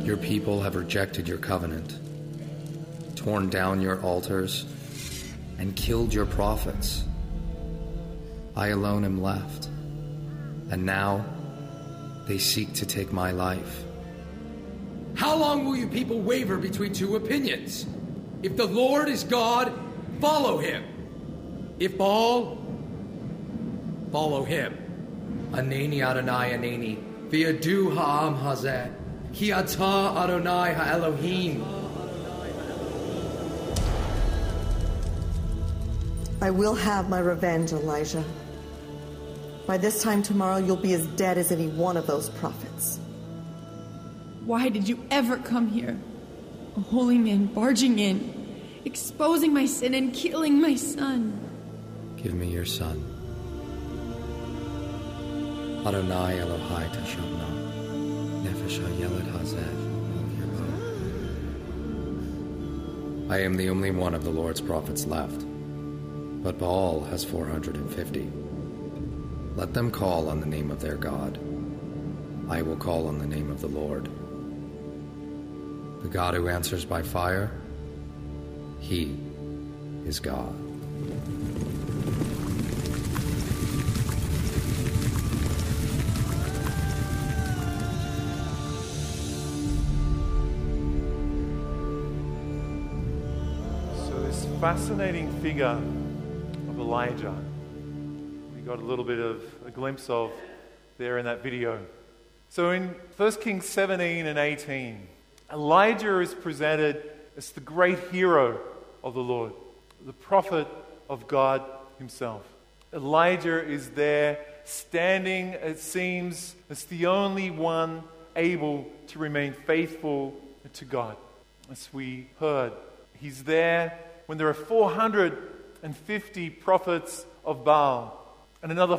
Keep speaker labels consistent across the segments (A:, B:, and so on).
A: Your people have rejected your covenant, torn down your altars, and killed your prophets. I alone am left, and now they seek to take my life.
B: How long will you people waver between two opinions? If the Lord is God, follow him. If Baal, follow him. Anani Adonai Anani, V'yadu ha'am hazeh, Ki ata Adonai ha'Elohim.
C: I will have my revenge, Elijah. By this time tomorrow, you'll be as dead as any one of those prophets.
D: Why did you ever come here? A holy man barging in, exposing my sin and killing my son.
A: Give me your son. Adonai Elohai Tashavna, Nefesh HaYeled Hazeh. I am the only one of the Lord's prophets left, but Baal has 450. Let them call on the name of their God. I will call on the name of the Lord. The God who answers by fire, he is God.
E: So this fascinating figure of Elijah, we got a little bit of a glimpse of there in that video. So in 1 Kings 17 and 18, Elijah is presented as the great hero of the Lord, the prophet of God himself. Elijah is there standing, it seems, as the only one able to remain faithful to God. As we heard, he's there when there are 450 prophets of Baal and another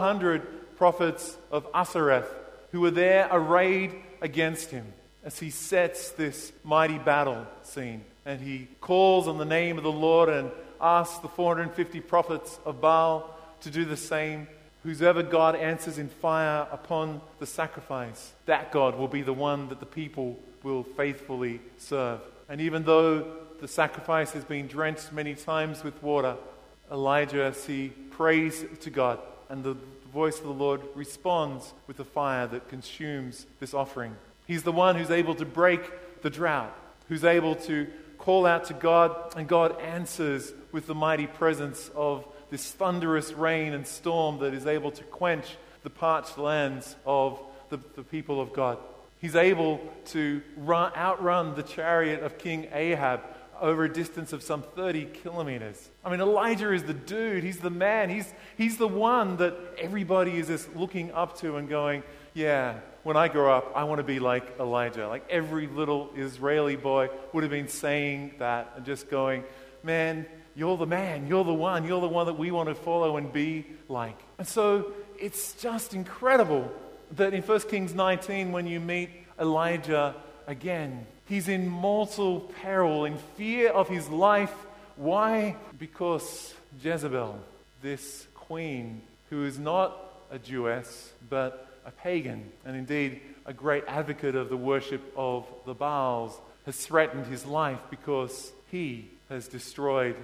E: 400 prophets of Ashereth who are there arrayed against him as he sets this mighty battle scene. And he calls on the name of the Lord and asks the 450 prophets of Baal to do the same. Whosoever God answers in fire upon the sacrifice, that God will be the one that the people will faithfully serve. And even though the sacrifice has been drenched many times with water, Elijah, as he prays to God, and the voice of the Lord responds with the fire that consumes this offering. He's the one who's able to break the drought, who's able to call out to God, and God answers with the mighty presence of this thunderous rain and storm that is able to quench the parched lands of the people of God. He's able to outrun the chariot of King Ahab over a distance of some 30 kilometers. I mean, Elijah is the dude. He's the man. He's the one that everybody is just looking up to and going, yeah, when I grow up, I want to be like Elijah. Like every little Israeli boy would have been saying that and just going, man, you're the man. You're the one that we want to follow and be like. And so it's just incredible that in 1 Kings 19, when you meet Elijah again, he's in mortal peril, in fear of his life. Why? Because Jezebel, this queen, who is not a Jewess, but a pagan, and indeed a great advocate of the worship of the Baals, has threatened his life because he has destroyed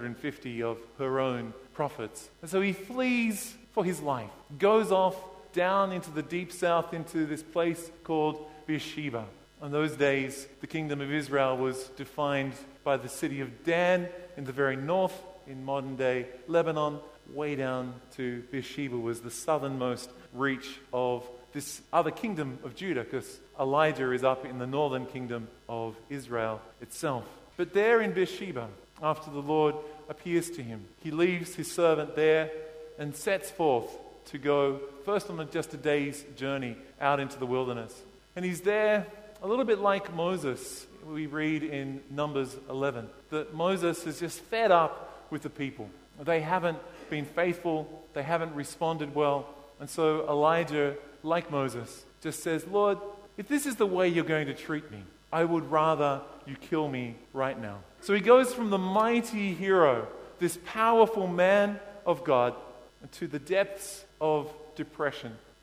E: 450 of her own prophets. And so he flees for his life, goes off down into the deep south, into this place called Beersheba. In those days, the kingdom of Israel was defined by the city of Dan in the very north, in modern-day Lebanon. Way down to Beersheba was the southernmost reach of this other kingdom of Judah, because Elijah is up in the northern kingdom of Israel itself. But there in Beersheba, after the Lord appears to him, he leaves his servant there and sets forth to go first on just a day's journey out into the wilderness. And he's there a little bit like Moses. We read in Numbers 11 that Moses is just fed up with the people. They haven't been faithful. They haven't responded well. And so Elijah, like Moses, just says, Lord, if this is the way you're going to treat me, I would rather you kill me right now. So he goes from the mighty hero, this powerful man of God, to the depths of depression,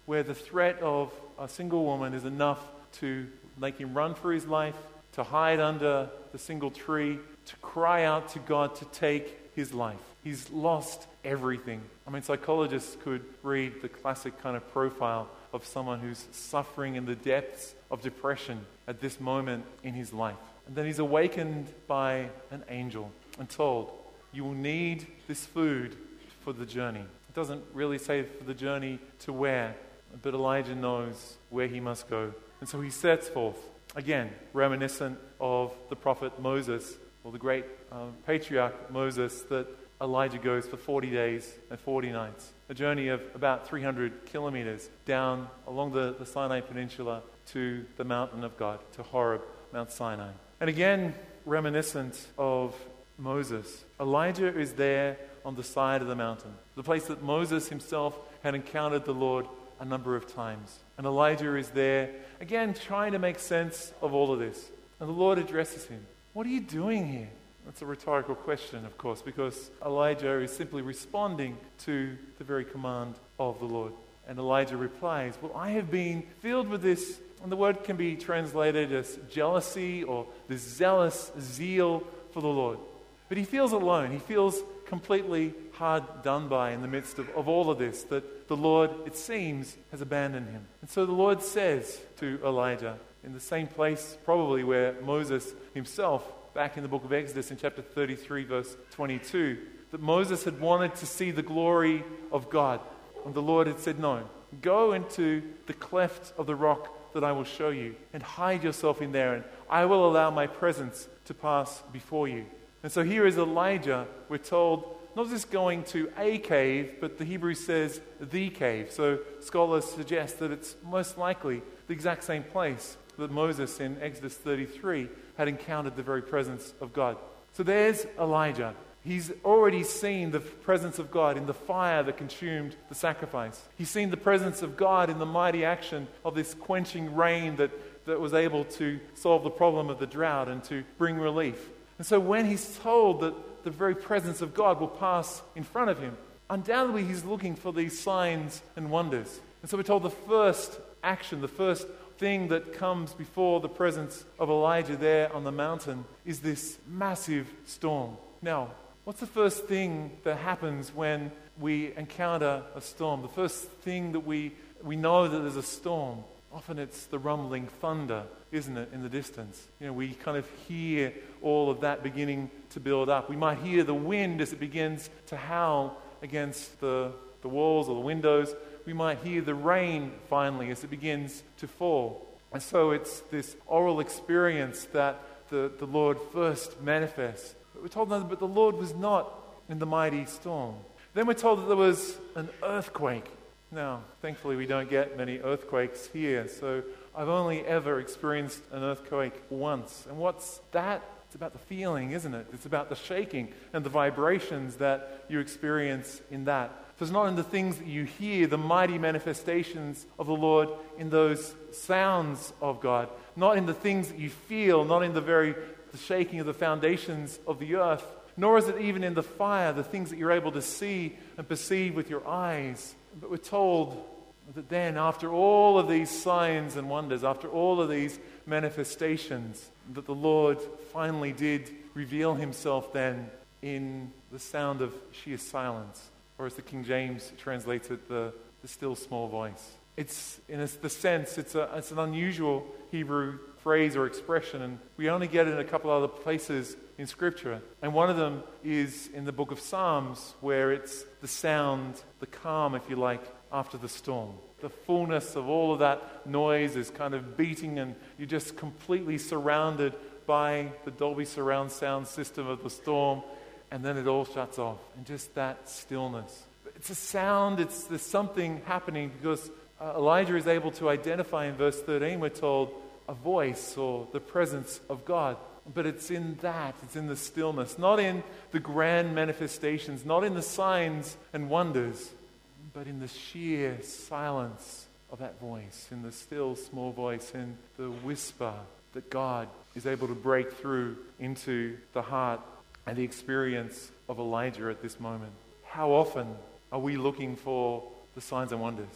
E: where the threat of a single woman is enough to make him run for his life, to hide under the single tree, to cry out to God to take his life. He's lost everything. I mean, psychologists could read the classic kind of profile of someone who's suffering in the depths of depression at this moment in his life. And then he's awakened by an angel and told, you will need this food for the journey. It doesn't really say for the journey to where, but Elijah knows where he must go. And so he sets forth, again, reminiscent of the prophet Moses, or the great patriarch Moses, that Elijah goes for 40 days and 40 nights. A journey of about 300 kilometers down along the Sinai Peninsula to the mountain of God, to Horeb, Mount Sinai. And again, reminiscent of Moses, Elijah is there on the side of the mountain, the place that Moses himself had encountered the Lord a number of times. And Elijah is there, again, trying to make sense of all of this. And the Lord addresses him. What are you doing here? That's a rhetorical question, of course, because Elijah is simply responding to the very command of the Lord. And Elijah replies, well, I have been filled with this, and the word can be translated as jealousy or this zealous zeal for the Lord. But he feels alone. He feels completely hard done by in the midst of all of this, that the Lord, it seems, has abandoned him. And so the Lord says to Elijah, in the same place probably where Moses himself, back in the book of Exodus in chapter 33, verse 22, that Moses had wanted to see the glory of God. And the Lord had said, no, go into the cleft of the rock that I will show you and hide yourself in there, and I will allow my presence to pass before you. And so here is Elijah, we're told, not just going to a cave, but the Hebrew says the cave. So scholars suggest that it's most likely the exact same place that Moses in Exodus 33 had encountered the very presence of God. So there's Elijah. He's already seen the presence of God in the fire that consumed the sacrifice. He's seen the presence of God in the mighty action of this quenching rain that was able to solve the problem of the drought and to bring relief. And so when he's told that the very presence of God will pass in front of him, undoubtedly he's looking for these signs and wonders. And so we're told the first action, the first thing that comes before the presence of Elijah there on the mountain is this massive storm. Now, what's the first thing that happens when we encounter a storm? The first thing that we know that there's a storm, often it's the rumbling thunder, isn't it, in the distance? You know, we kind of hear all of that beginning to build up. We might hear the wind as it begins to howl against the walls or the windows. We might hear the rain finally as it begins to fall. And so it's this oral experience that the Lord first manifests. But we're told that the Lord was not in the mighty storm. Then we're told that there was an earthquake. Now, thankfully we don't get many earthquakes here, so I've only ever experienced an earthquake once. And what's that? It's about the feeling, isn't it? It's about the shaking and the vibrations that you experience in that. So it's not in the things that you hear, the mighty manifestations of the Lord in those sounds of God, not in the things that you feel, not in the shaking of the foundations of the earth, nor is it even in the fire, the things that you're able to see and perceive with your eyes. But we're told that then, after all of these signs and wonders, after all of these manifestations, that the Lord finally did reveal himself then in the sound of sheer silence, or as the King James translates it, the still small voice. It's, in the sense, it's an unusual Hebrew phrase or expression, and we only get it in a couple other places in Scripture. And one of them is in the book of Psalms, where it's the sound, the calm, if you like, after the storm. The fullness of all of that noise is kind of beating, and you're just completely surrounded by the Dolby surround sound system of the storm, and then it all shuts off, and just that stillness. It's a sound, there's something happening, because Elijah is able to identify in verse 13, we're told, a voice or the presence of God. But it's in the stillness, not in the grand manifestations, not in the signs and wonders, but in the sheer silence of that voice, in the still small voice, in the whisper that God is able to break through into the heart and the experience of Elijah at this moment. How often are we looking for the signs and wonders?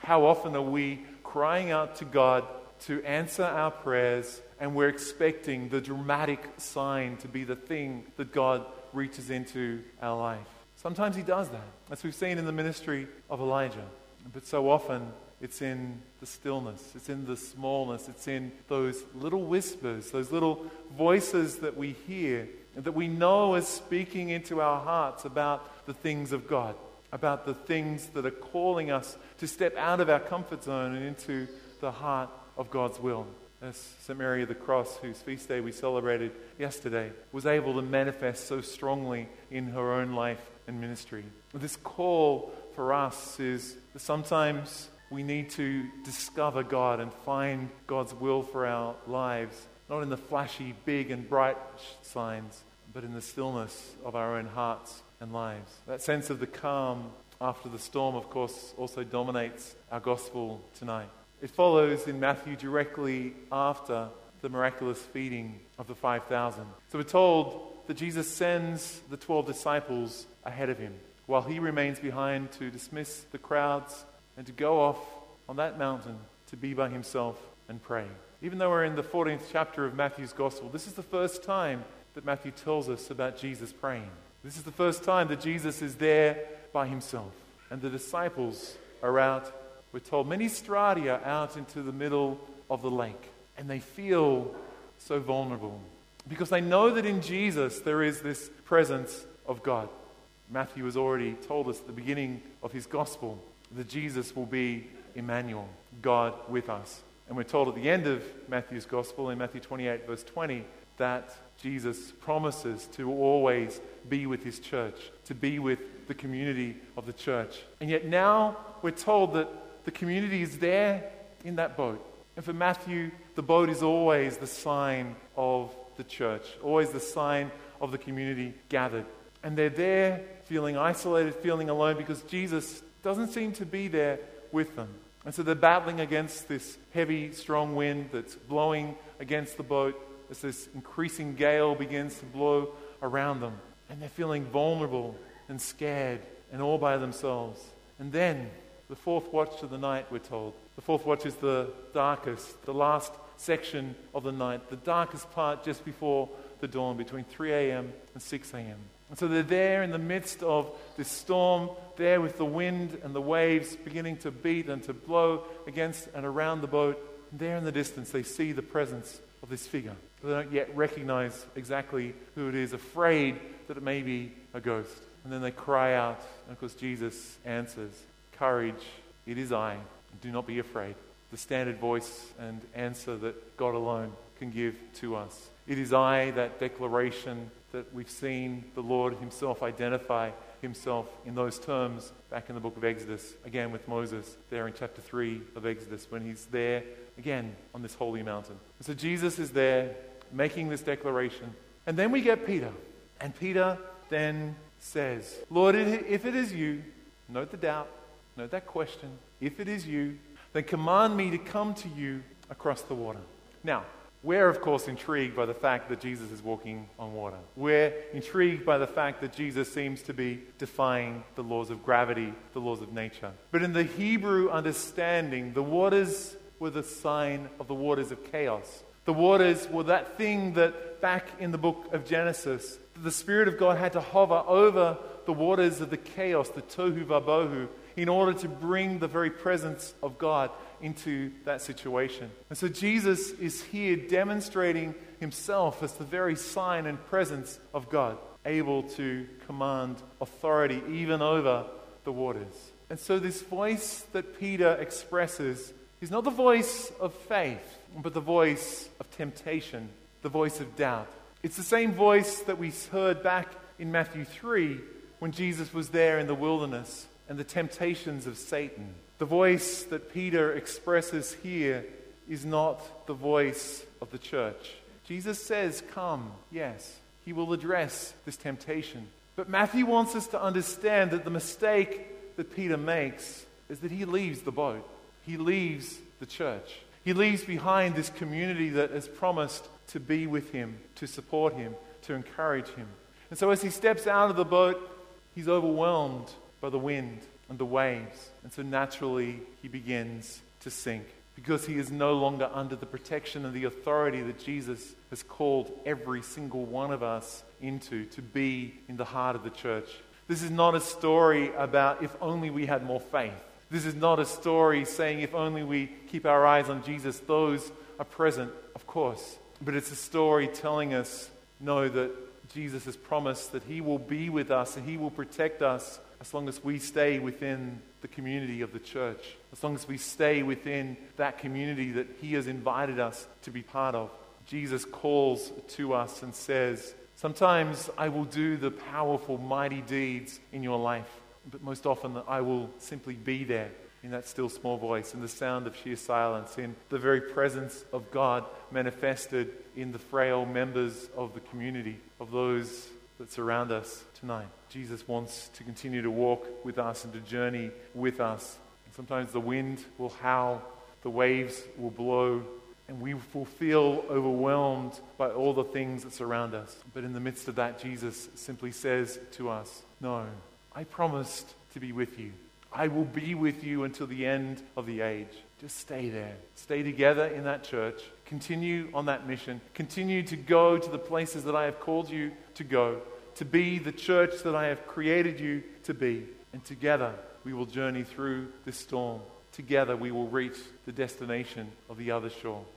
E: How often are we crying out to God to answer our prayers, and we're expecting the dramatic sign to be the thing that God reaches into our life? Sometimes he does that, as we've seen in the ministry of Elijah. But so often it's in the stillness, it's in the smallness, it's in those little whispers, those little voices that we hear and that we know is speaking into our hearts about the things of God, about the things that are calling us to step out of our comfort zone and into the heart of God's will. As St. Mary of the Cross, whose feast day we celebrated yesterday, was able to manifest so strongly in her own life and ministry. This call for us is that sometimes we need to discover God and find God's will for our lives, not in the flashy, big and bright signs, but in the stillness of our own hearts and lives. That sense of the calm after the storm, of course, also dominates our gospel tonight. It follows in Matthew directly after the miraculous feeding of the 5,000. So we're told that Jesus sends the 12 disciples ahead of him, while he remains behind to dismiss the crowds and to go off on that mountain to be by himself and pray. Even though we're in the 14th chapter of Matthew's Gospel, this is the first time that Matthew tells us about Jesus praying. This is the first time that Jesus is there by himself. And the disciples are out, we're told, many stradia out into the middle of the lake. And they feel so vulnerable because they know that in Jesus there is this presence of God. Matthew has already told us at the beginning of his Gospel that Jesus will be Emmanuel, God with us. And we're told at the end of Matthew's Gospel, in Matthew 28, verse 20, that Jesus promises to always be with his church, to be with the community of the church. And yet now we're told that the community is there in that boat. And for Matthew, the boat is always the sign of the church, always the sign of the community gathered. And they're there feeling isolated, feeling alone, because Jesus doesn't seem to be there with them. And so they're battling against this heavy, strong wind that's blowing against the boat as this increasing gale begins to blow around them. And they're feeling vulnerable and scared and all by themselves. And then, the fourth watch of the night, we're told. The fourth watch is the darkest, the last section of the night, the darkest part just before the dawn, between 3 a.m. and 6 a.m. And so they're there in the midst of this storm, there with the wind and the waves beginning to beat and to blow against and around the boat. And there in the distance, they see the presence of this figure. But they don't yet recognize exactly who it is, afraid that it may be a ghost. And then they cry out, and of course Jesus answers, "Courage, it is I. Do not be afraid." The standard voice and answer that God alone can give to us. It is I, that declaration that we've seen the Lord himself identify himself in those terms back in the book of Exodus, again with Moses there in chapter 3 of Exodus, when he's there again on this holy mountain. And so Jesus is there making this declaration. And then we get Peter. And Peter then says, "Lord, if it is you," note the doubt, note that question, "if it is you, then command me to come to you across the water." Now, we're of course intrigued by the fact that Jesus is walking on water. We're intrigued by the fact that Jesus seems to be defying the laws of gravity, the laws of nature. But in the Hebrew understanding, the waters were the sign of the waters of chaos. The waters were that thing that back in the book of Genesis, the Spirit of God had to hover over the waters of the chaos, the tohu vabohu, in order to bring the very presence of God into that situation. And so Jesus is here demonstrating himself as the very sign and presence of God, able to command authority even over the waters. And so this voice that Peter expresses is not the voice of faith, but the voice of temptation, the voice of doubt. It's the same voice that we heard back in Matthew 3 when Jesus was there in the wilderness and the temptations of Satan. The voice that Peter expresses here is not the voice of the church. Jesus says, "Come," yes, he will address this temptation. But Matthew wants us to understand that the mistake that Peter makes is that he leaves the boat. He leaves the church. He leaves behind this community that has promised to be with him, to support him, to encourage him. And so as he steps out of the boat, he's overwhelmed by the wind. and the waves. And so naturally, he begins to sink because he is no longer under the protection and the authority that Jesus has called every single one of us into, to be in the heart of the church. This is not a story about if only we had more faith. This is not a story saying if only we keep our eyes on Jesus. Those are present, of course. But it's a story telling us, no, that Jesus has promised that he will be with us and he will protect us as long as we stay within the community of the church, as long as we stay within that community that he has invited us to be part of. Jesus calls to us and says, sometimes I will do the powerful, mighty deeds in your life, but most often I will simply be there in that still small voice, in the sound of sheer silence, in the very presence of God manifested in the frail members of the community, of those that surround us tonight. Jesus wants to continue to walk with us and to journey with us. And sometimes the wind will howl, the waves will blow, and we will feel overwhelmed by all the things that surround us. But in the midst of that, Jesus simply says to us, no, I promised to be with you. I will be with you until the end of the age. Just stay there. Stay together in that church. Continue on that mission. Continue to go to the places that I have called you to go, to be the church that I have created you to be. And together we will journey through this storm. Together we will reach the destination of the other shore.